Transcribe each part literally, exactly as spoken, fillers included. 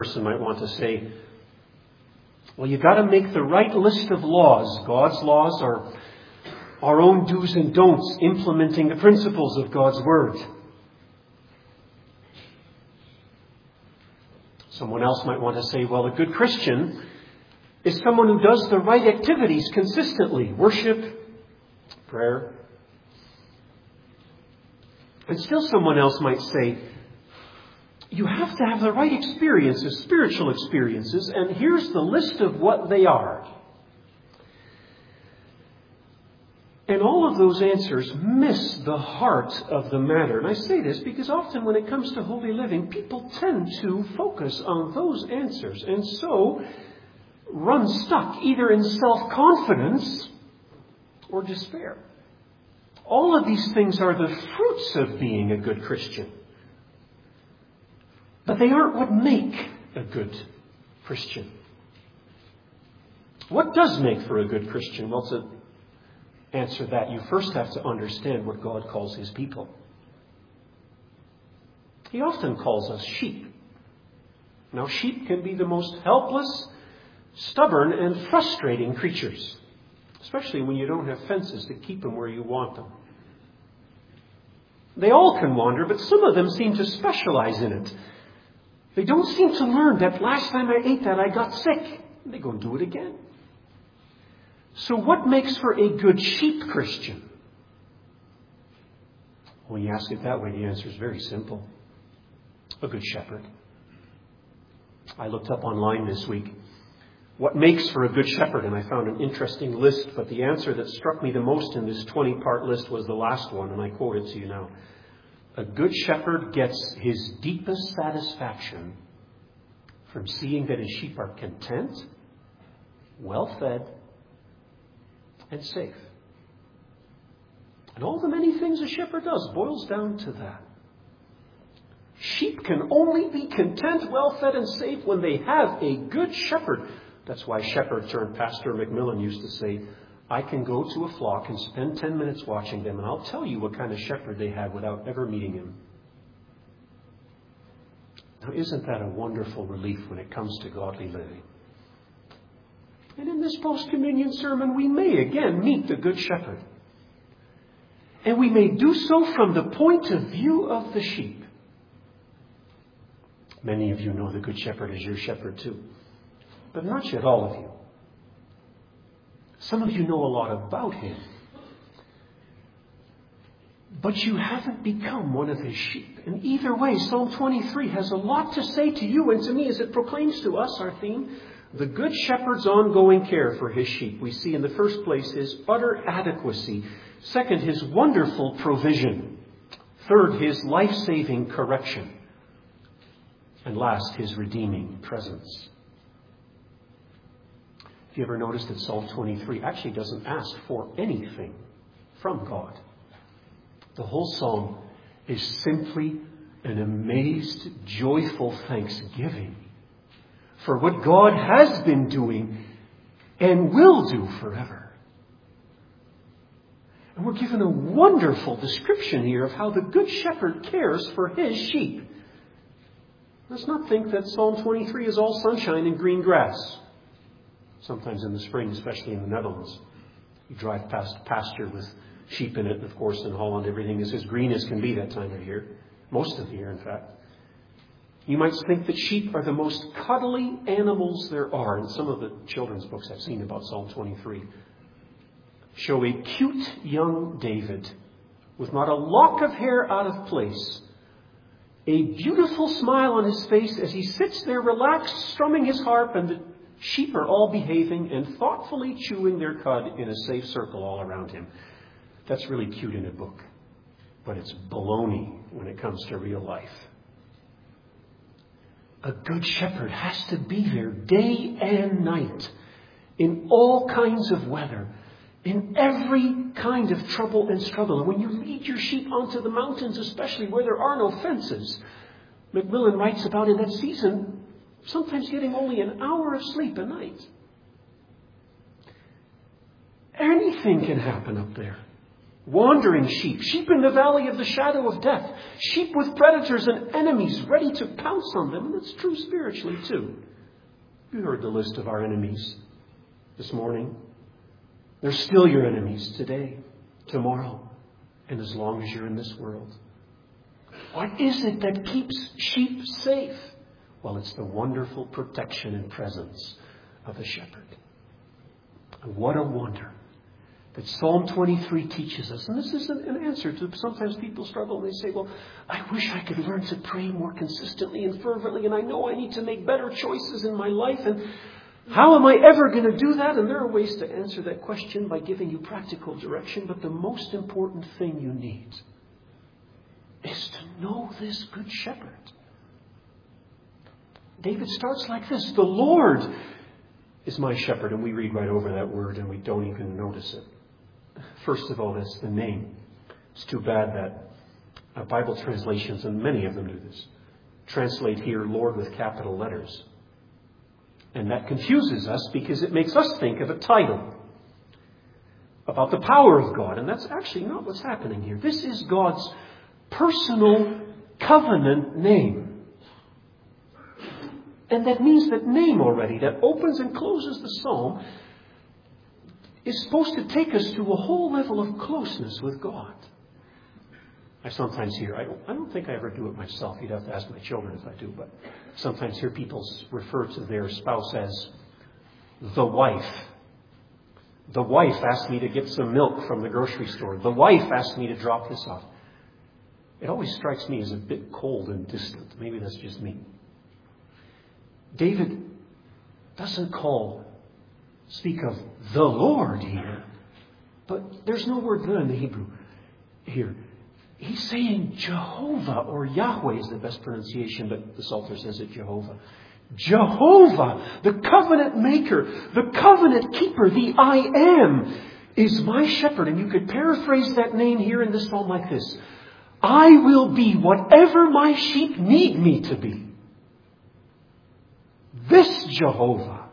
person might want to say, well, you've got to make the right list of laws. God's laws are our own do's and don'ts, implementing the principles of God's Word. Someone else might want to say, well, a good Christian is someone who does the right activities consistently. Worship, prayer. And still someone else might say, you have to have the right experiences, spiritual experiences, and here's the list of what they are. And all of those answers miss the heart of the matter. And I say this because often when it comes to holy living, people tend to focus on those answers and so run stuck either in self-confidence or despair. All of these things are the fruits of being a good Christian. But they aren't what make a good Christian. What does make for a good Christian? Well, to answer that, you first have to understand what God calls His people. He often calls us sheep. Now, sheep can be the most helpless, stubborn, and frustrating creatures, especially when you don't have fences to keep them where you want them. They all can wander, but some of them seem to specialize in it. They don't seem to learn that last time I ate that, I got sick. They go and do it again. So what makes for a good sheep Christian? When you ask it that way, the answer is very simple. A good shepherd. I looked up online this week what makes for a good shepherd, and I found an interesting list, but the answer that struck me the most in this twenty-part list was the last one, and I quote it to you now. A good shepherd gets his deepest satisfaction from seeing that his sheep are content, well-fed, and safe. And all the many things a shepherd does boils down to that. Sheep can only be content, well-fed, and safe when they have a good shepherd. That's why shepherd turned pastor Macmillan used to say, I can go to a flock and spend ten minutes watching them, and I'll tell you what kind of shepherd they had without ever meeting him. Now, isn't that a wonderful relief when it comes to godly living? And in this post-communion sermon, we may again meet the Good Shepherd. And we may do so from the point of view of the sheep. Many of you know the Good Shepherd is your shepherd too. But not yet all of you. Some of you know a lot about Him. But you haven't become one of His sheep. And either way, Psalm twenty-three has a lot to say to you and to me as it proclaims to us our theme. The Good Shepherd's ongoing care for His sheep. We see in the first place His utter adequacy. Second, His wonderful provision. Third, His life-saving correction. And last, His redeeming presence. Have you ever noticed that Psalm twenty-three actually doesn't ask for anything from God? The whole psalm is simply an amazed, joyful thanksgiving for what God has been doing and will do forever. And we're given a wonderful description here of how the Good Shepherd cares for His sheep. Let's not think that Psalm twenty-three is all sunshine and green grass. Sometimes in the spring, especially in the Netherlands, you drive past pasture with sheep in it. Of course, in Holland, everything is as green as can be that time of year. Most of the year, in fact. You might think that sheep are the most cuddly animals there are. And some of the children's books I've seen about Psalm twenty-three show a cute young David with not a lock of hair out of place. A beautiful smile on his face as he sits there relaxed, strumming his harp, and the sheep are all behaving and thoughtfully chewing their cud in a safe circle all around him. That's really cute in a book, but it's baloney when it comes to real life. A good shepherd has to be there day and night, in all kinds of weather, in every kind of trouble and struggle. And when you lead your sheep onto the mountains, especially where there are no fences, Macmillan writes about in that season, sometimes getting only an hour of sleep a night. Anything can happen up there. Wandering sheep, sheep in the valley of the shadow of death, sheep with predators and enemies ready to pounce on them. And that's true spiritually too. You heard the list of our enemies this morning. They're still your enemies today, tomorrow, and as long as you're in this world. What is it that keeps sheep safe? Well, it's the wonderful protection and presence of the shepherd. And what a wonder that Psalm twenty-three teaches us. And this is an answer to sometimes people struggle and they say, well, I wish I could learn to pray more consistently and fervently, and I know I need to make better choices in my life, and how am I ever going to do that? And there are ways to answer that question by giving you practical direction, but the most important thing you need is to know this good shepherd. David starts like this: the Lord is my shepherd. And we read right over that word and we don't even notice it. First of all, that's the name. It's too bad that uh, Bible translations, and many of them do this, translate here Lord with capital letters. And that confuses us because it makes us think of a title about the power of God. And that's actually not what's happening here. This is God's personal covenant name. And that means that name already, that opens and closes the psalm, is supposed to take us to a whole level of closeness with God. I sometimes hear, I don't, I don't think I ever do it myself. You'd have to ask my children if I do, but sometimes hear people refer to their spouse as the wife. The wife asked me to get some milk from the grocery store. The wife asked me to drop this off. It always strikes me as a bit cold and distant. Maybe that's just me. David doesn't call, speak of the Lord here, but there's no word the in the Hebrew here. He's saying Jehovah, or Yahweh is the best pronunciation, but the Psalter says it Jehovah. Jehovah, the covenant maker, the covenant keeper, the I am, is my shepherd. And you could paraphrase that name here in this psalm like this: I will be whatever my sheep need me to be. This Jehovah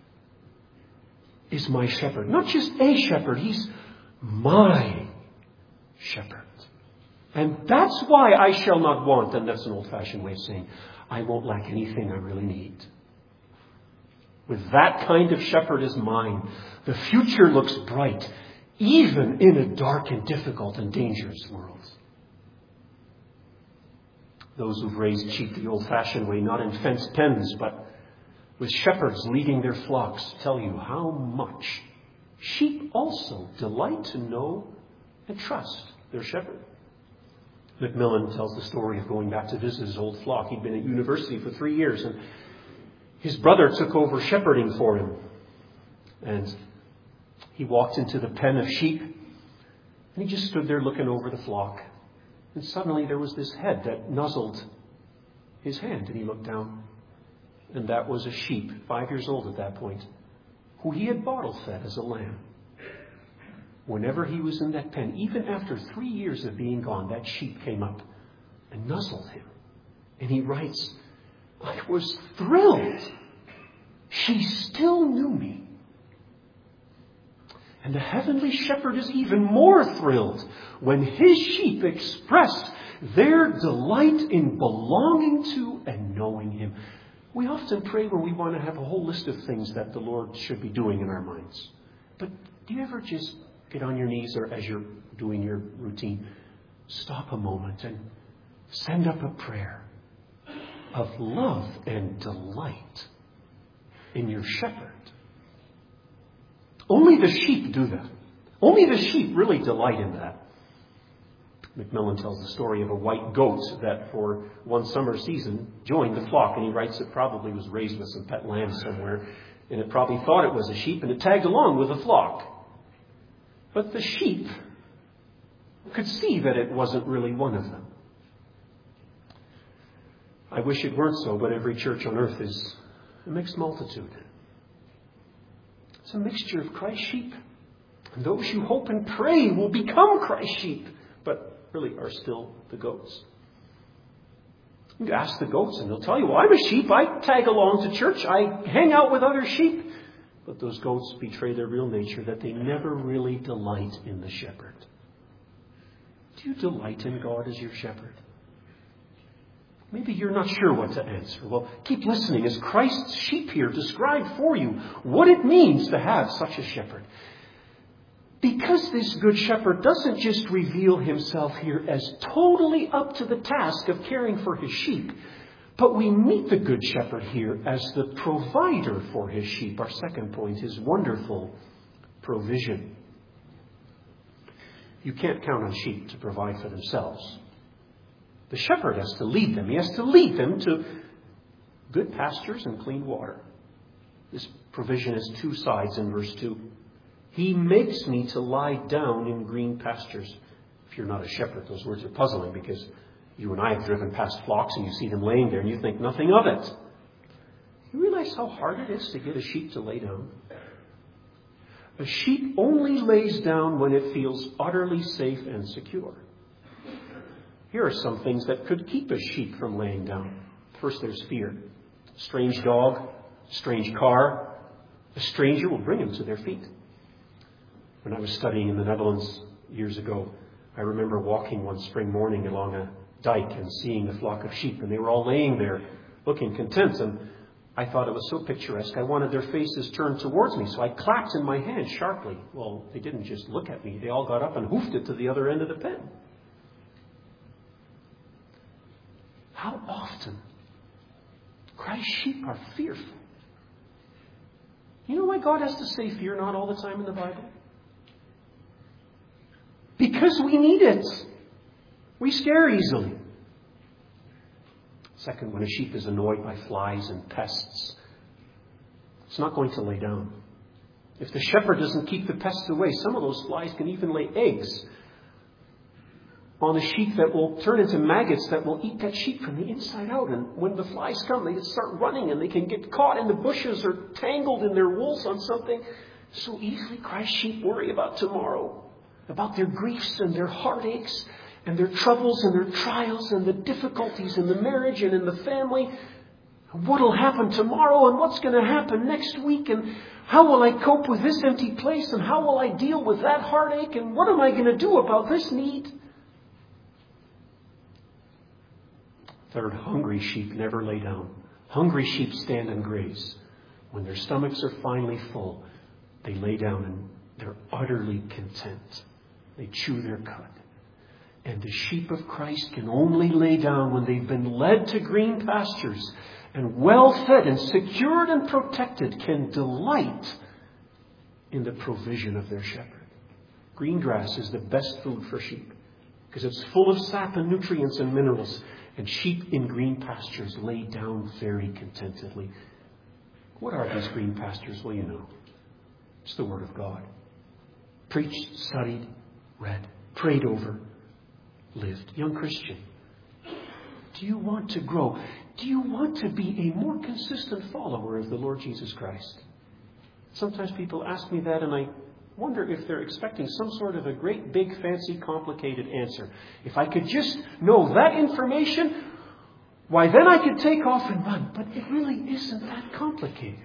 is my shepherd. Not just a shepherd, he's my shepherd. And that's why I shall not want. And that's an old-fashioned way of saying, I won't lack anything I really need. With that kind of shepherd as mine, the future looks bright, even in a dark and difficult and dangerous world. Those who've raised sheep the old-fashioned way, not in fenced pens, but with shepherds leading their flocks, tell you how much sheep also delight to know and trust their shepherd. Macmillan tells the story of going back to visit his old flock. He'd been at university for three years, and his brother took over shepherding for him. And he walked into the pen of sheep, and he just stood there looking over the flock. And suddenly there was this head that nuzzled his hand, and he looked down. And that was a sheep, five years old at that point, who he had bottle fed as a lamb. Whenever he was in that pen, even after three years of being gone, that sheep came up and nuzzled him. And he writes, I was thrilled. She still knew me. And the heavenly shepherd is even more thrilled when his sheep express their delight in belonging to and knowing him. We often pray when we want to have a whole list of things that the Lord should be doing in our minds. But do you ever just get on your knees, or as you're doing your routine, stop a moment and send up a prayer of love and delight in your shepherd? Only the sheep do that. Only the sheep really delight in that. Macmillan tells the story of a white goat that for one summer season joined the flock, and he writes it probably was raised with some pet lambs somewhere, and it probably thought it was a sheep, and it tagged along with the flock. But the sheep could see that it wasn't really one of them. I wish it weren't so, but every church on earth is a mixed multitude. It's a mixture of Christ's sheep. And those who hope and pray will become Christ's sheep, but really are still the goats. You ask the goats and they'll tell you, well, I'm a sheep. I tag along to church. I hang out with other sheep. But those goats betray their real nature, that they never really delight in the shepherd. Do you delight in God as your shepherd? Maybe you're not sure what to answer. Well, keep listening as Christ's sheep here describe for you what it means to have such a shepherd. Because this good shepherd doesn't just reveal himself here as totally up to the task of caring for his sheep, but we meet the good shepherd here as the provider for his sheep. Our second point is wonderful provision. You can't count on sheep to provide for themselves. The shepherd has to lead them. He has to lead them to good pastures and clean water. This provision has two sides in verse two. He makes me to lie down in green pastures. If you're not a shepherd, those words are puzzling because you and I have driven past flocks and you see them laying there and you think nothing of it. You realize how hard it is to get a sheep to lay down? A sheep only lays down when it feels utterly safe and secure. Here are some things that could keep a sheep from laying down. First, there's fear. A strange dog, a strange car, a stranger will bring them to their feet. When I was studying in the Netherlands years ago, I remember walking one spring morning along a dike and seeing a flock of sheep, and they were all laying there looking content, and I thought it was so picturesque. I wanted their faces turned towards me, so I clapped in my hand sharply. Well, they didn't just look at me. They all got up and hoofed it to the other end of the pen. How often Christ's sheep are fearful. You know why God has to say fear not all the time in the Bible? Because we need it. We scare easily. Second, when a sheep is annoyed by flies and pests, it's not going to lay down. If the shepherd doesn't keep the pests away, some of those flies can even lay eggs on a sheep that will turn into maggots that will eat that sheep from the inside out. And when the flies come, they start running and they can get caught in the bushes or tangled in their wools on something. So easily Christ's sheep worry about tomorrow, about their griefs and their heartaches and their troubles and their trials and the difficulties in the marriage and in the family. What will happen tomorrow and what's going to happen next week, and how will I cope with this empty place, and how will I deal with that heartache, and what am I going to do about this need? Third, hungry sheep never lay down. Hungry sheep stand and graze. When their stomachs are finally full, they lay down and they're utterly content. They chew their cud. And the sheep of Christ can only lay down when they've been led to green pastures and well fed and secured and protected, can delight in the provision of their shepherd. Green grass is the best food for sheep because it's full of sap and nutrients and minerals. And sheep in green pastures lay down very contentedly. What are these green pastures? Well, you know. It's the Word of God. Preached, studied, read, prayed over, lived. Young Christian, do you want to grow? Do you want to be a more consistent follower of the Lord Jesus Christ? Sometimes people ask me that, and I wonder if they're expecting some sort of a great, big, fancy, complicated answer. If I could just know that information, why then I could take off and run. But it really isn't that complicated.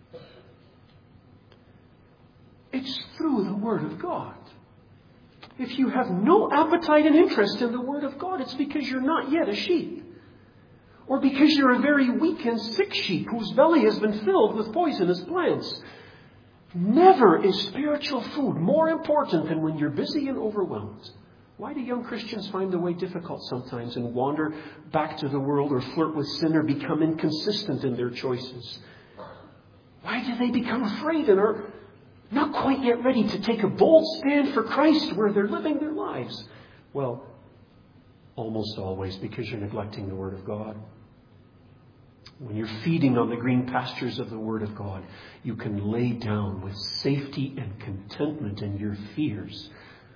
It's through the Word of God. If you have no appetite and interest in the Word of God, it's because you're not yet a sheep. Or because you're a very weak and sick sheep whose belly has been filled with poisonous plants. Never is spiritual food more important than when you're busy and overwhelmed. Why do young Christians find the way difficult sometimes and wander back to the world or flirt with sin or become inconsistent in their choices? Why do they become afraid and are not quite yet ready to take a bold stand for Christ where they're living their lives? Well, almost always because you're neglecting the Word of God. When you're feeding on the green pastures of the Word of God, you can lay down with safety and contentment, and your fears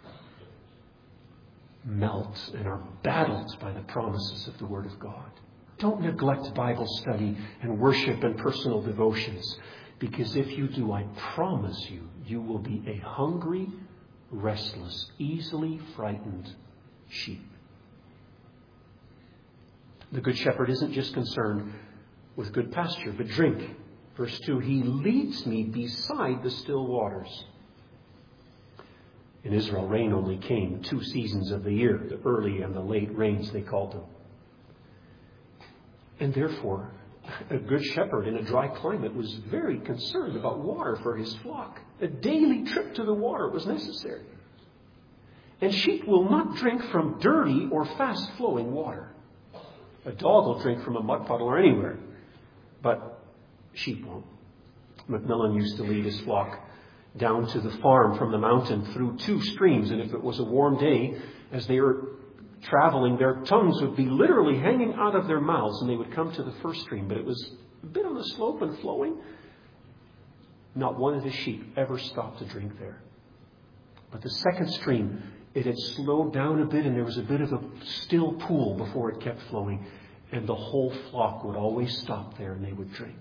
melt and are battled by the promises of the Word of God. Don't neglect Bible study and worship and personal devotions, because if you do, I promise you, you will be a hungry, restless, easily frightened sheep. The Good Shepherd isn't just concerned with good pasture, but drink. Verse two, He leads me beside the still waters. In Israel, rain only came two seasons of the year, the early and the late rains, they called them. And therefore, a good shepherd in a dry climate was very concerned about water for his flock. A daily trip to the water was necessary. And sheep will not drink from dirty or fast-flowing water. A dog will drink from a mud puddle or anywhere, but sheep won't. Macmillan used to lead his flock down to the farm from the mountain through two streams, and if it was a warm day, as they were traveling, their tongues would be literally hanging out of their mouths, and they would come to the first stream, but it was a bit on the slope and flowing. Not one of the sheep ever stopped to drink there. But the second stream, it had slowed down a bit, and there was a bit of a still pool before it kept flowing, and the whole flock would always stop there and they would drink.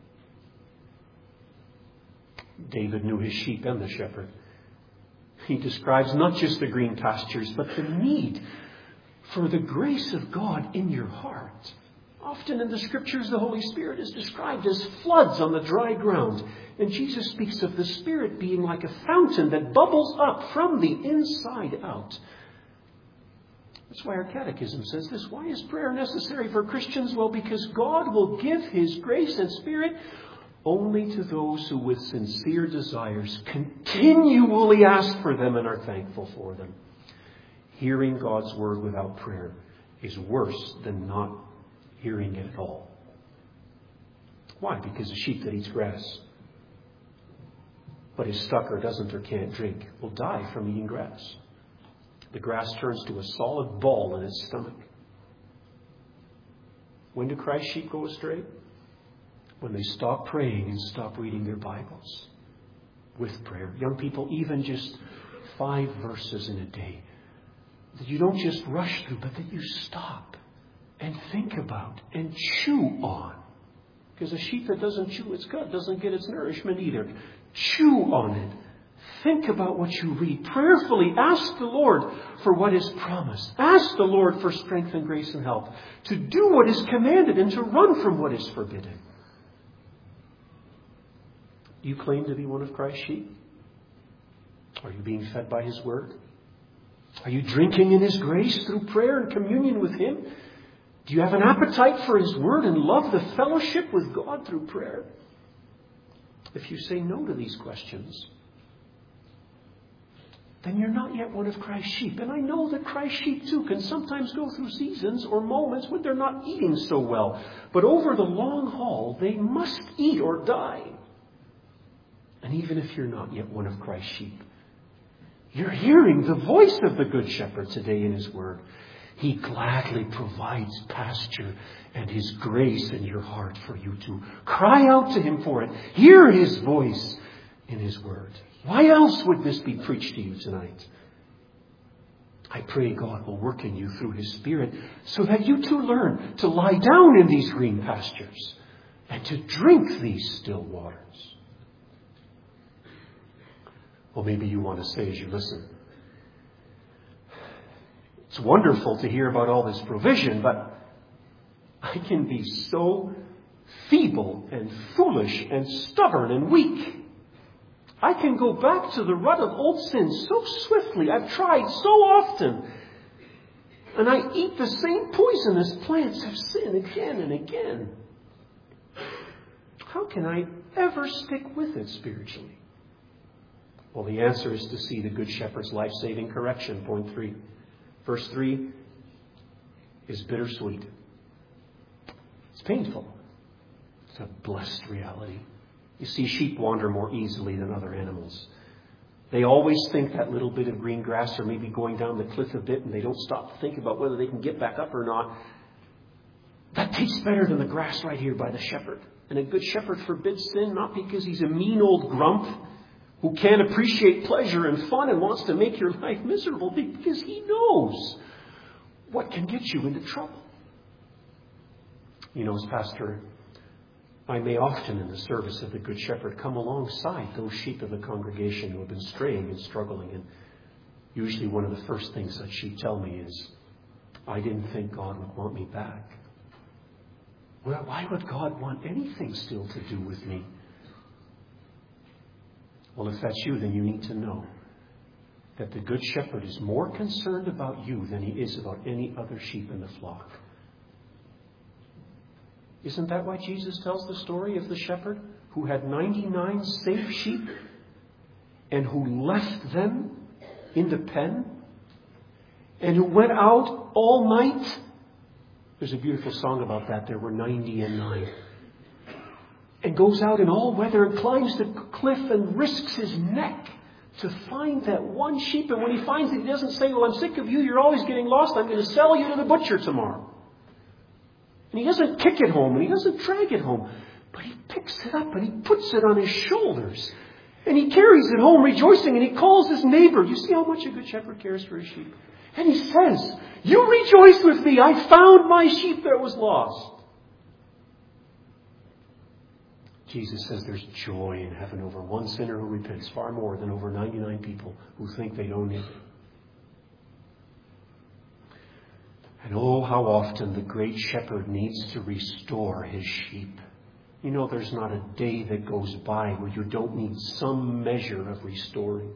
David knew his sheep and the shepherd. He describes not just the green pastures, but the need for the grace of God in your heart. Often in the Scriptures, the Holy Spirit is described as floods on the dry ground. And Jesus speaks of the Spirit being like a fountain that bubbles up from the inside out. That's why our catechism says this. Why is prayer necessary for Christians? Well, because God will give His grace and Spirit only to those who with sincere desires continually ask for them and are thankful for them. Hearing God's Word without prayer is worse than not hearing it at all. Why? Because a sheep that eats grass, but is stuck or doesn't or can't drink, will die from eating grass. The grass turns to a solid ball in its stomach. When do Christ's sheep go astray? When they stop praying and stop reading their Bibles with prayer. Young people, even just five verses in a day, that you don't just rush through, but that you stop and think about and chew on. Because a sheep that doesn't chew its gut doesn't get its nourishment either. Chew on it. Think about what you read. Prayerfully ask the Lord for what is promised. Ask the Lord for strength and grace and help to do what is commanded and to run from what is forbidden. Do you claim to be one of Christ's sheep? Are you being fed by His Word? Are you drinking in His grace through prayer and communion with Him? Do you have an appetite for His Word and love the fellowship with God through prayer? If you say no to these questions, then you're not yet one of Christ's sheep. And I know that Christ's sheep too can sometimes go through seasons or moments when they're not eating so well. But over the long haul, they must eat or die. And even if you're not yet one of Christ's sheep, you're hearing the voice of the Good Shepherd today in His Word. He gladly provides pasture and His grace in your heart for you to cry out to Him for it. Hear His voice in His Word. Why else would this be preached to you tonight? I pray God will work in you through His Spirit so that you too learn to lie down in these green pastures and to drink these still waters. Well, maybe you want to say as you listen, it's wonderful to hear about all this provision, but I can be so feeble and foolish and stubborn and weak. I can go back to the rut of old sin so swiftly. I've tried so often. And I eat the same poisonous plants of sin again and again. How can I ever stick with it spiritually? Well, the answer is to see the Good Shepherd's life-saving correction. Point three. Verse three is bittersweet. It's painful. It's a blessed reality. You see, sheep wander more easily than other animals. They always think that little bit of green grass or maybe going down the cliff a bit, and they don't stop to think about whether they can get back up or not. That tastes better than the grass right here by the shepherd. And a good shepherd forbids sin, not because he's a mean old grump who can't appreciate pleasure and fun and wants to make your life miserable, because he knows what can get you into trouble. You know, as pastor, I may often in the service of the Good Shepherd come alongside those sheep of the congregation who have been straying and struggling. And usually one of the first things that sheep tell me is, I didn't think God would want me back. Well, why would God want anything still to do with me? Well, if that's you, then you need to know that the Good Shepherd is more concerned about you than he is about any other sheep in the flock. Isn't that why Jesus tells the story of the shepherd who had ninety-nine safe sheep and who left them in the pen and who went out all night? There's a beautiful song about that. There were ninety and nine. And goes out in all weather and climbs the cliff and risks his neck to find that one sheep. And when he finds it, he doesn't say, well, I'm sick of you. You're always getting lost. I'm going to sell you to the butcher tomorrow. And he doesn't kick it home and he doesn't drag it home. But he picks it up and he puts it on his shoulders. And he carries it home rejoicing and he calls his neighbor. You see how much a good shepherd cares for his sheep? And he says, you rejoice with me. I found my sheep that was lost. Jesus says there's joy in heaven over one sinner who repents far more than over ninety-nine people who think they don't need it. And oh, how often the great shepherd needs to restore his sheep. You know, there's not a day that goes by where you don't need some measure of restoring.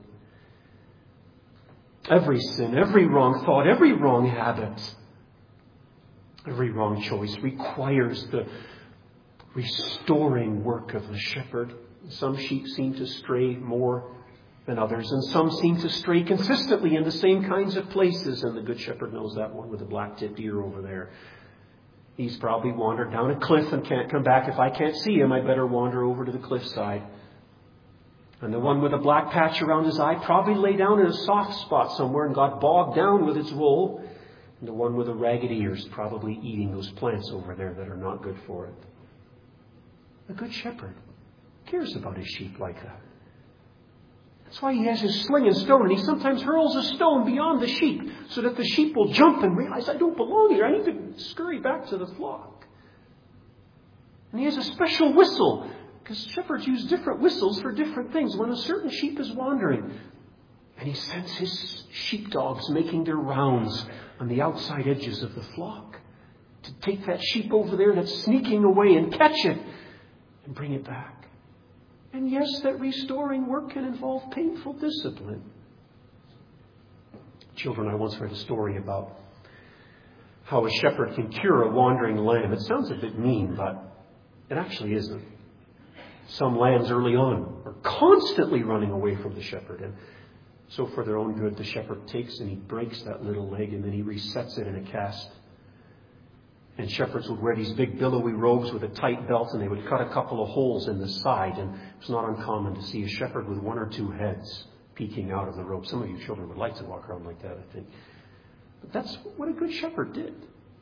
Every sin, every wrong thought, every wrong habit, every wrong choice requires the restoring work of the shepherd. Some sheep seem to stray more than others, and some seem to stray consistently in the same kinds of places. And the good shepherd knows that one with the black-tipped ear over there. He's probably wandered down a cliff and can't come back. If I can't see him, I better wander over to the cliffside. And the one with a black patch around his eye probably lay down in a soft spot somewhere and got bogged down with its wool. And the one with the ragged ears probably eating those plants over there that are not good for it. The good shepherd cares about his sheep like that. That's why he has his sling and stone, and he sometimes hurls a stone beyond the sheep so that the sheep will jump and realize, I don't belong here. I need to scurry back to the flock. And he has a special whistle, because shepherds use different whistles for different things. When a certain sheep is wandering, and he sends his sheepdogs making their rounds on the outside edges of the flock to take that sheep over there that's sneaking away and catch it and bring it back. And yes, that restoring work can involve painful discipline. Children, I once read a story about how a shepherd can cure a wandering lamb. It sounds a bit mean, but it actually isn't. Some lambs early on are constantly running away from the shepherd. And so for their own good, the shepherd takes and he breaks that little leg and then he resets it in a cast. And shepherds would wear these big billowy robes with a tight belt, and they would cut a couple of holes in the side. And it's not uncommon to see a shepherd with one or two heads peeking out of the robe. Some of you children would like to walk around like that, I think. But that's what a good shepherd did.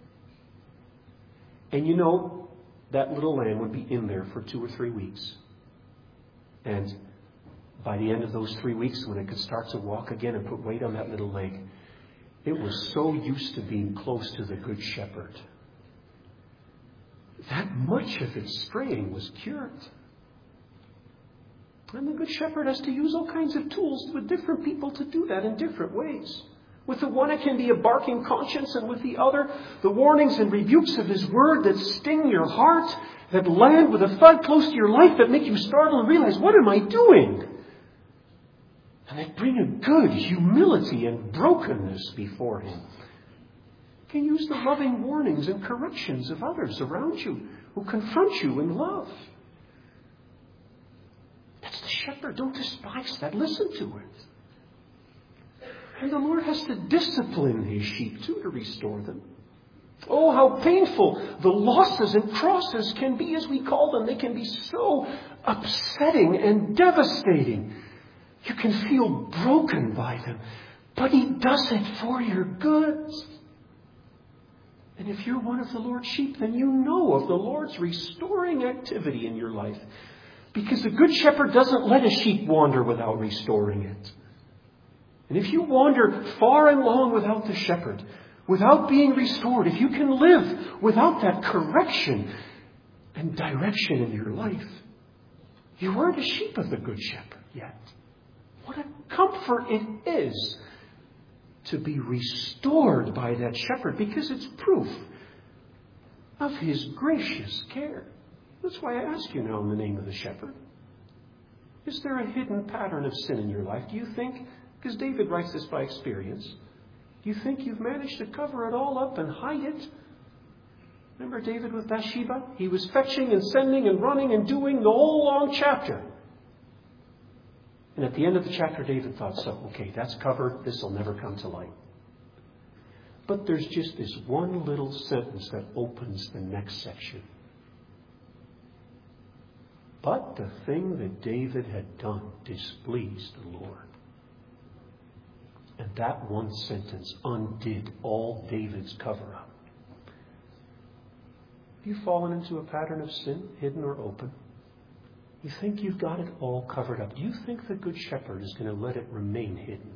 And you know, that little lamb would be in there for two or three weeks. And by the end of those three weeks, when it could start to walk again and put weight on that little leg, it was so used to being close to the good shepherd that much of its straying was cured. And the good shepherd has to use all kinds of tools with different people to do that in different ways. With the one, it can be a barking conscience, and with the other, the warnings and rebukes of his word that sting your heart, that land with a thud close to your life, that make you startle and realize, what am I doing? And that bring a good humility and brokenness before him. You can use the loving warnings and corrections of others around you who confront you in love. That's the shepherd. Don't despise that. Listen to it. And the Lord has to discipline his sheep too to restore them. Oh, how painful the losses and crosses can be, as we call them. They can be so upsetting and devastating. You can feel broken by them. But he does it for your good. And if you're one of the Lord's sheep, then you know of the Lord's restoring activity in your life. Because the good shepherd doesn't let a sheep wander without restoring it. And if you wander far and long without the shepherd, without being restored, if you can live without that correction and direction in your life, you aren't a sheep of the good shepherd yet. What a comfort it is to be restored by that shepherd, because it's proof of his gracious care. That's why I ask you now in the name of the shepherd. Is there a hidden pattern of sin in your life? Do you think Because David writes this by experience. You think you've managed to cover it all up and hide it? Remember David with Bathsheba? He was fetching and sending and running and doing the whole long chapter. And at the end of the chapter, David thought, so, okay, that's covered. This will never come to light. But there's just this one little sentence that opens the next section. But the thing that David had done displeased the Lord. And that one sentence undid all David's cover-up. Have you fallen into a pattern of sin, hidden or open? You think you've got it all covered up. Do you think the Good Shepherd is going to let it remain hidden?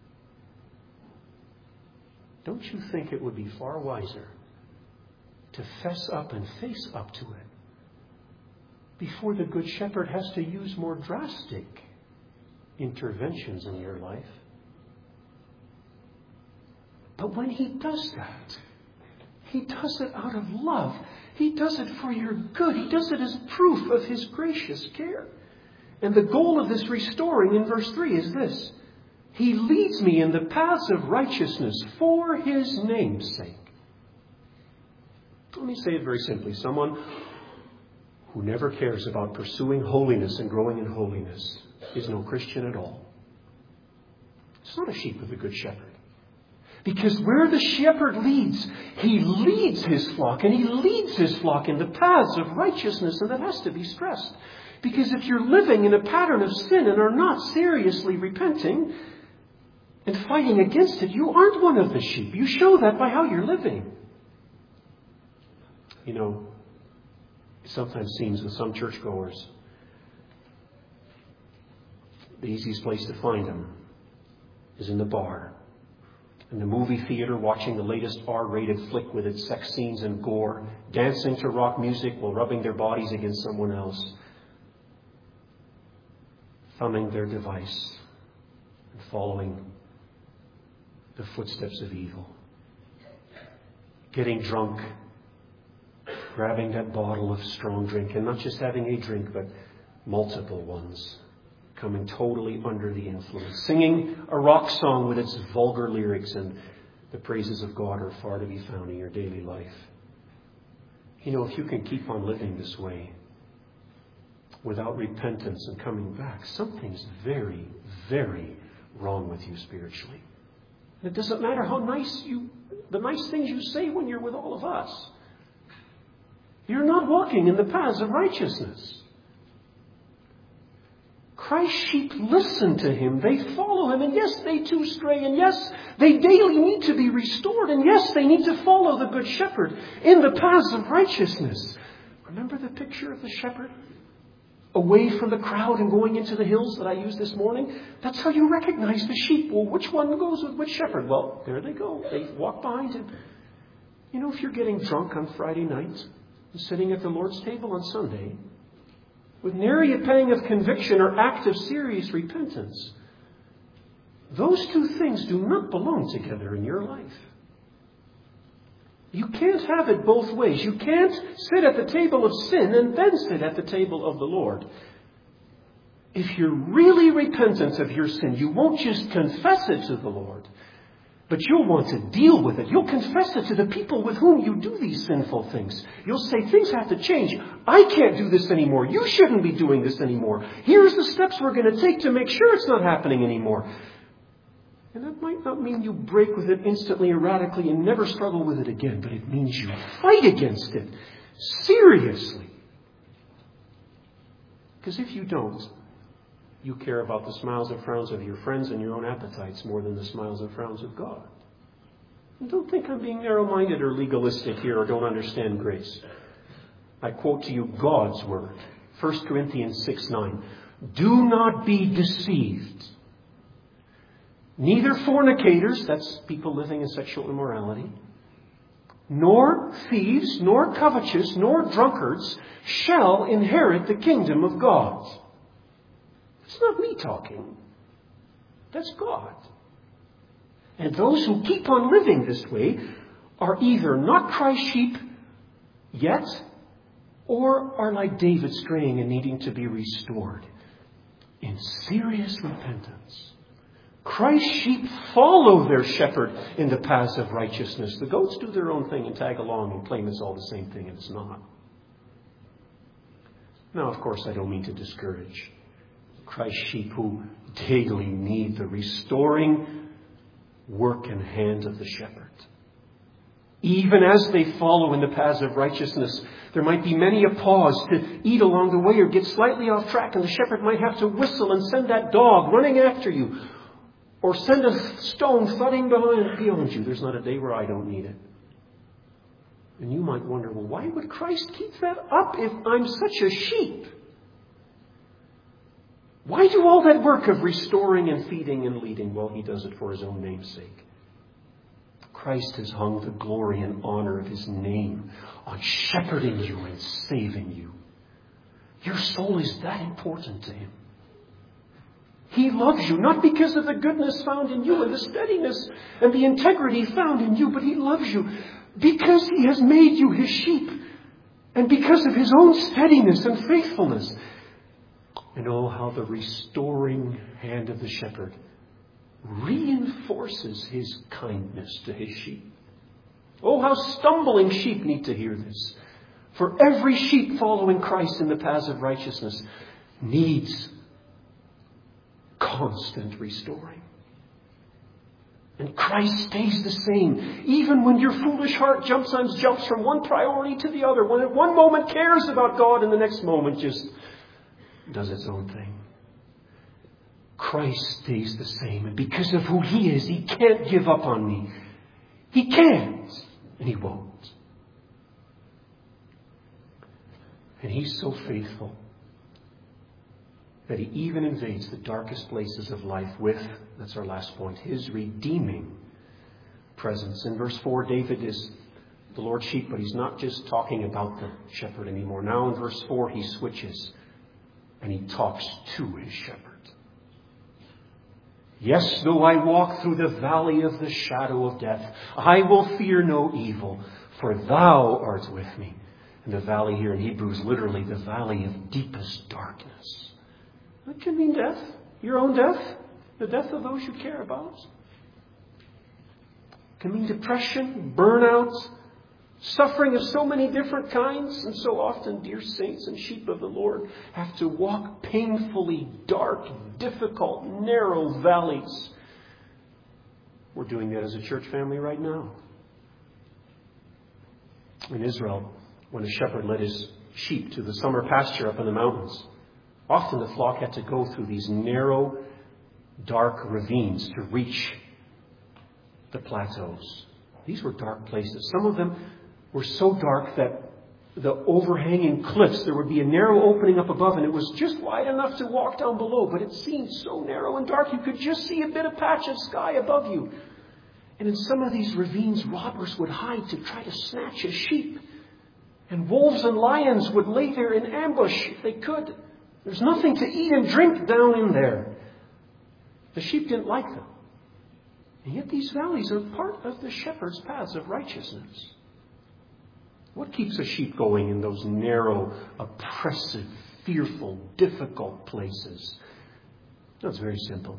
Don't you think it would be far wiser to fess up and face up to it before the Good Shepherd has to use more drastic interventions in your life? But when He does that, He does it out of love. He does it for your good. He does it as proof of His gracious care. And the goal of this restoring in verse three is this. He leads me in the paths of righteousness for His name's sake. Let me say it very simply. Someone who never cares about pursuing holiness and growing in holiness is no Christian at all. It's not a sheep of the Good Shepherd. Because where the shepherd leads, he leads his flock, and he leads his flock in the paths of righteousness, and that has to be stressed. Because if you're living in a pattern of sin and are not seriously repenting and fighting against it, you aren't one of the sheep. You show that by how you're living. You know, it sometimes seems with some churchgoers, the easiest place to find them is in the bar. In the movie theater, watching the latest R-rated flick with its sex scenes and gore, dancing to rock music while rubbing their bodies against someone else, thumbing their device and following the footsteps of evil. Getting drunk, grabbing that bottle of strong drink, and not just having a drink, but multiple ones. Coming totally under the influence. Singing a rock song with its vulgar lyrics, and the praises of God are far to be found in your daily life. You know, if you can keep on living this way without repentance and coming back, something's very, very wrong with you spiritually. And it doesn't matter how nice you, the nice things you say when you're with all of us. You're not walking in the paths of righteousness. Christ's sheep listen to Him. They follow Him. And yes, they too stray. And yes, they daily need to be restored. And yes, they need to follow the Good Shepherd in the paths of righteousness. Remember the picture of the shepherd? Away from the crowd and going into the hills that I used this morning? That's how you recognize the sheep. Well, which one goes with which shepherd? Well, there they go. They walk behind Him. You know, if you're getting drunk on Friday night and sitting at the Lord's table on Sunday, with nary a pang of conviction or act of serious repentance, those two things do not belong together in your life. You can't have it both ways. You can't sit at the table of sin and then sit at the table of the Lord. If you're really repentant of your sin, you won't just confess it to the Lord, but you'll want to deal with it. You'll confess it to the people with whom you do these sinful things. You'll say, things have to change. I can't do this anymore. You shouldn't be doing this anymore. Here's the steps we're going to take to make sure it's not happening anymore. And that might not mean you break with it instantly or radically and never struggle with it again, but it means you fight against it seriously. Because if you don't, you care about the smiles and frowns of your friends and your own appetites more than the smiles and frowns of God. And don't think I'm being narrow-minded or legalistic here or don't understand grace. I quote to you God's word. First Corinthians six nine. Do not be deceived. Neither fornicators, that's people living in sexual immorality, nor thieves, nor covetous, nor drunkards shall inherit the kingdom of God. It's not me talking. That's God. And those who keep on living this way are either not Christ's sheep yet, or are like David, straying and needing to be restored in serious repentance. Christ's sheep follow their shepherd in the paths of righteousness. The goats do their own thing and tag along and claim it's all the same thing, and it's not. Now, of course, I don't mean to discourage Christ's sheep who daily need the restoring work and hand of the shepherd. Even as they follow in the paths of righteousness, there might be many a pause to eat along the way or get slightly off track, and the shepherd might have to whistle and send that dog running after you, or send a stone thudding behind, beyond you. There's not a day where I don't need it. And you might wonder, well, why would Christ keep that up if I'm such a sheep? Why do all that work of restoring and feeding and leading? Well, he does it for his own name's sake. Christ has hung the glory and honor of his name on shepherding you and saving you. Your soul is that important to him. He loves you, not because of the goodness found in you and the steadiness and the integrity found in you, but he loves you because he has made you his sheep and because of his own steadiness and faithfulness. And oh, how the restoring hand of the shepherd reinforces his kindness to his sheep. Oh, how stumbling sheep need to hear this. For every sheep following Christ in the paths of righteousness needs constant restoring. And Christ stays the same, even when your foolish heart jumps on jumps from one priority to the other. When at one moment cares about God and the next moment just does its own thing. Christ stays the same. And because of who he is, he can't give up on me. He can't. And he won't. And he's so faithful that he even invades the darkest places of life with, that's our last point, his redeeming presence. In verse four, David is the Lord's sheep, but he's not just talking about the shepherd anymore. Now in verse four, he switches and he talks to his shepherd. Yes, though I walk through the valley of the shadow of death, I will fear no evil, for thou art with me. And the valley here in Hebrew is literally the valley of deepest darkness. That can mean death. Your own death. The death of those you care about. It can mean depression, burnout, suffering of so many different kinds. And so often, dear saints and sheep of the Lord, have to walk painfully dark, difficult, narrow valleys. We're doing that as a church family right now. In Israel, when a shepherd led his sheep to the summer pasture up in the mountains, often the flock had to go through these narrow, dark ravines to reach the plateaus. These were dark places. Some of them were so dark that the overhanging cliffs, there would be a narrow opening up above, and it was just wide enough to walk down below, but it seemed so narrow and dark you could just see a bit of patch of sky above you. And in some of these ravines, robbers would hide to try to snatch a sheep. And wolves and lions would lay there in ambush if they could. There's nothing to eat and drink down in there. The sheep didn't like them. And yet these valleys are part of the shepherd's paths of righteousness. What keeps a sheep going in those narrow, oppressive, fearful, difficult places? That's very simple.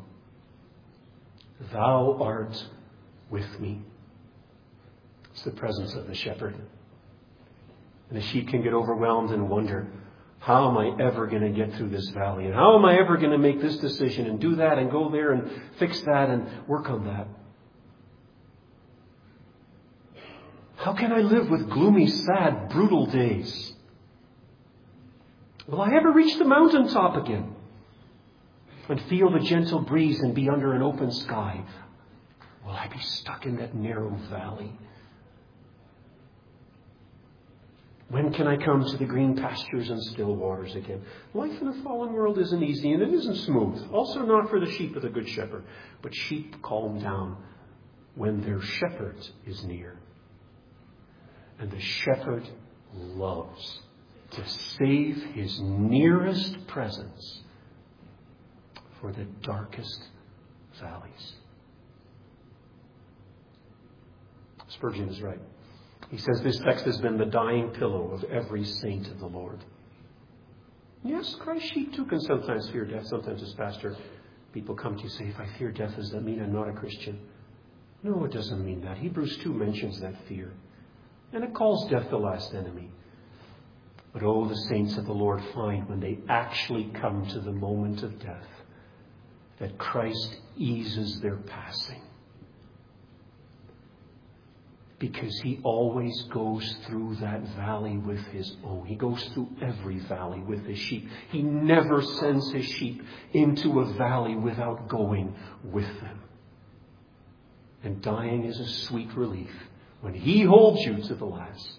Thou art with me. It's the presence of the shepherd. And the sheep can get overwhelmed and wonder, how am I ever going to get through this valley? And how am I ever going to make this decision and do that and go there and fix that and work on that? How can I live with gloomy, sad, brutal days? Will I ever reach the mountaintop again and feel the gentle breeze and be under an open sky? Will I be stuck in that narrow valley? When can I come to the green pastures and still waters again? Life in a fallen world isn't easy and it isn't smooth. Also not for the sheep of the Good Shepherd. But sheep calm down when their shepherd is near. And the shepherd loves to save his nearest presence for the darkest valleys. Spurgeon is right. He says this text has been the dying pillow of every saint of the Lord. Yes, Christ's sheep too can sometimes fear death, sometimes as pastor, People come to you and say, if I fear death, does that mean I'm not a Christian? No, it doesn't mean that. Hebrews two mentions that fear. And it calls death the last enemy. But oh, the saints of the Lord find when they actually come to the moment of death that Christ eases their passing. Because he always goes through that valley with his own. He goes through every valley with his sheep. He never sends his sheep into a valley without going with them. And dying is a sweet relief when he holds you to the last.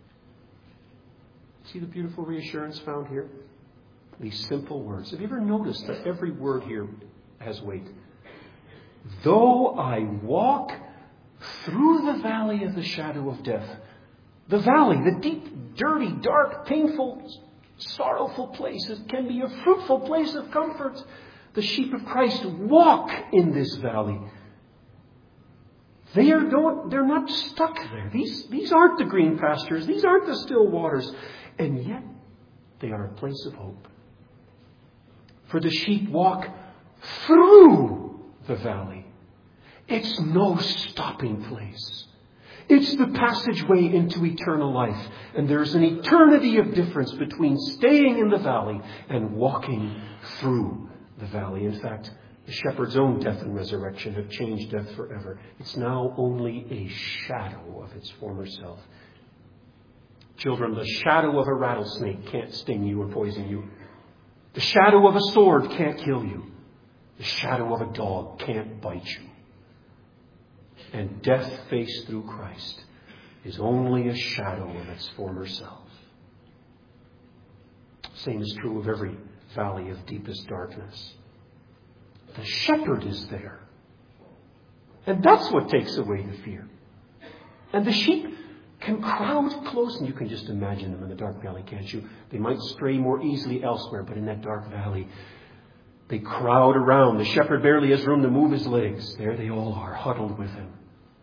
See the beautiful reassurance found here? These simple words. Have you ever noticed that every word here has weight? Though I walk through the valley of the shadow of death. The valley, the deep, dirty, dark, painful, sorrowful place. It can be a fruitful place of comfort. The sheep of Christ walk in this valley. They are don't, they're not stuck there. These, these aren't the green pastures. These aren't the still waters. And yet, they are a place of hope. For the sheep walk through the valley. It's no stopping place. It's the passageway into eternal life. And there's an eternity of difference between staying in the valley and walking through the valley. In fact, the shepherd's own death and resurrection have changed death forever. It's now only a shadow of its former self. Children, the shadow of a rattlesnake can't sting you or poison you. The shadow of a sword can't kill you. The shadow of a dog can't bite you. And death faced through Christ is only a shadow of its former self. Same is true of every valley of deepest darkness. The shepherd is there. And that's what takes away the fear. And the sheep can crowd close, and you can just imagine them in the dark valley, can't you? They might stray more easily elsewhere, but in that dark valley, they crowd around. The shepherd barely has room to move his legs. There they all are, huddled with him.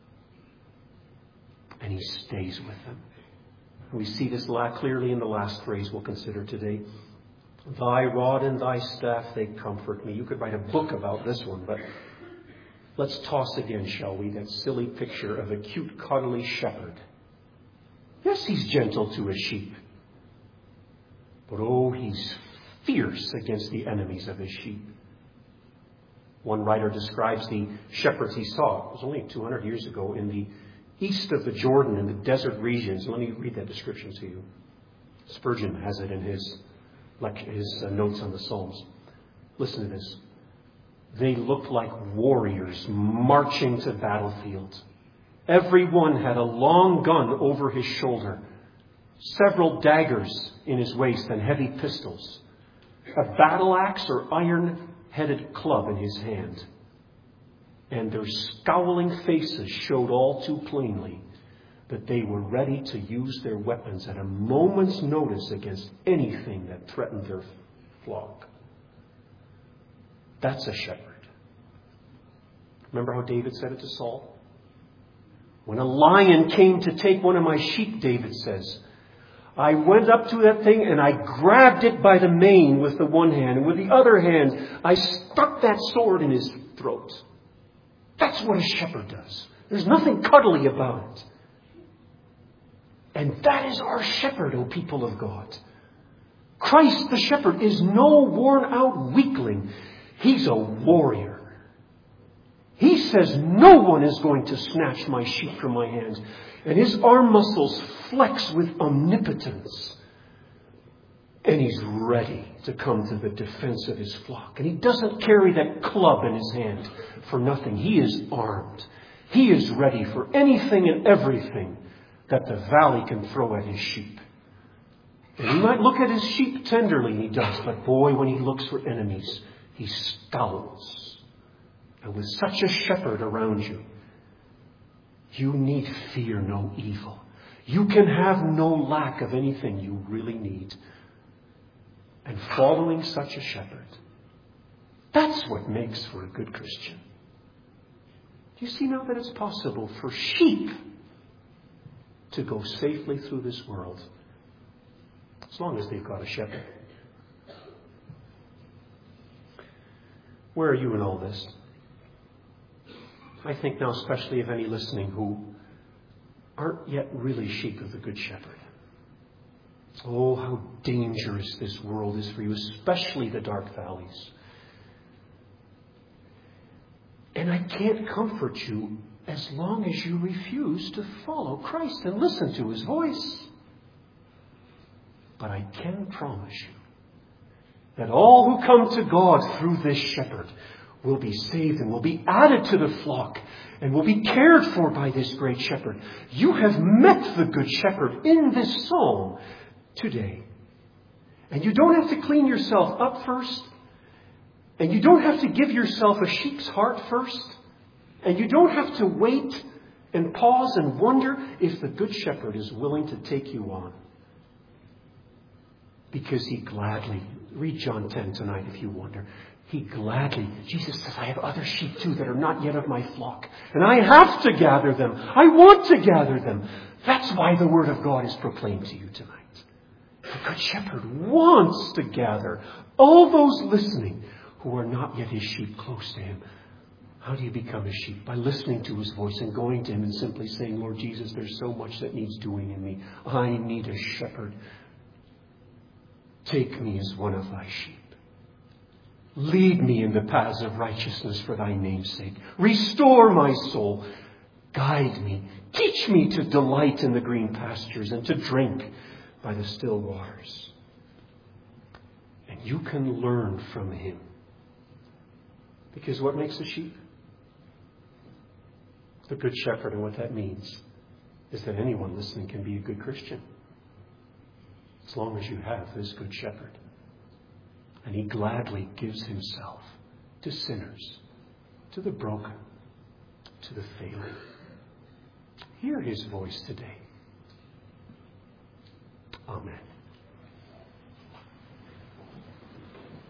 And he stays with them. We see this clearly in the last phrase we'll consider today. Thy rod and thy staff, they comfort me. You could write a book about this one, but let's toss again, shall we, that silly picture of a cute, cuddly shepherd. Yes, he's gentle to his sheep. But oh, he's fierce against the enemies of his sheep. One writer describes the shepherds he saw. It was only two hundred years ago in the east of the Jordan in the desert regions. Let me read that description to you. Spurgeon has it in his, his notes on the Psalms. Listen to this. They looked like warriors marching to battlefields. Every one had a long gun over his shoulder, several daggers in his waist and heavy pistols, a battle axe or iron-headed club in his hand. And their scowling faces showed all too plainly that they were ready to use their weapons at a moment's notice against anything that threatened their flock. That's a shepherd. Remember how David said it to Saul? When a lion came to take one of my sheep, David says, I went up to that thing and I grabbed it by the mane with the one hand, and with the other hand, I stuck that sword in his throat. That's what a shepherd does. There's nothing cuddly about it. And that is our shepherd, O people of God. Christ the shepherd is no worn-out weakling. He's a warrior. He says, no one is going to snatch my sheep from my hands. And his arm muscles flex with omnipotence. And he's ready to come to the defense of his flock. And he doesn't carry that club in his hand for nothing. He is armed. He is ready for anything and everything that the valley can throw at his sheep. And he might look at his sheep tenderly, and he does. But boy, when he looks for enemies, he scowls. And with such a shepherd around you, you need fear no evil. You can have no lack of anything you really need. And following such a shepherd, that's what makes for a good Christian. Do you see now that it's possible for sheep to go safely through this world as long as they've got a shepherd? Where are you in all this? I think now especially of any listening who aren't yet really sheep of the Good Shepherd. Oh, how dangerous this world is for you, especially the dark valleys. And I can't comfort you as long as you refuse to follow Christ and listen to His voice. But I can promise you that all who come to God through this shepherd will be saved and will be added to the flock and will be cared for by this great shepherd. You have met the Good Shepherd in this psalm today. And you don't have to clean yourself up first. And you don't have to give yourself a sheep's heart first. And you don't have to wait and pause and wonder if the Good Shepherd is willing to take you on. Because He gladly, read John ten tonight if you wonder. He gladly, Jesus says, I have other sheep too that are not yet of my flock. And I have to gather them. I want to gather them. That's why the Word of God is proclaimed to you tonight. The Good Shepherd wants to gather all those listening who are not yet His sheep close to Him. How do you become His sheep? By listening to His voice and going to Him and simply saying, Lord Jesus, there's so much that needs doing in me. I need a shepherd. Take me as one of thy sheep. Lead me in the paths of righteousness for thy name's sake. Restore my soul. Guide me. Teach me to delight in the green pastures and to drink by the still waters. And you can learn from Him. Because what makes a sheep? The Good Shepherd, and what that means is that anyone listening can be a good Christian. As long as you have this Good Shepherd. And He gladly gives Himself to sinners, to the broken, to the failing. Hear His voice today. Amen.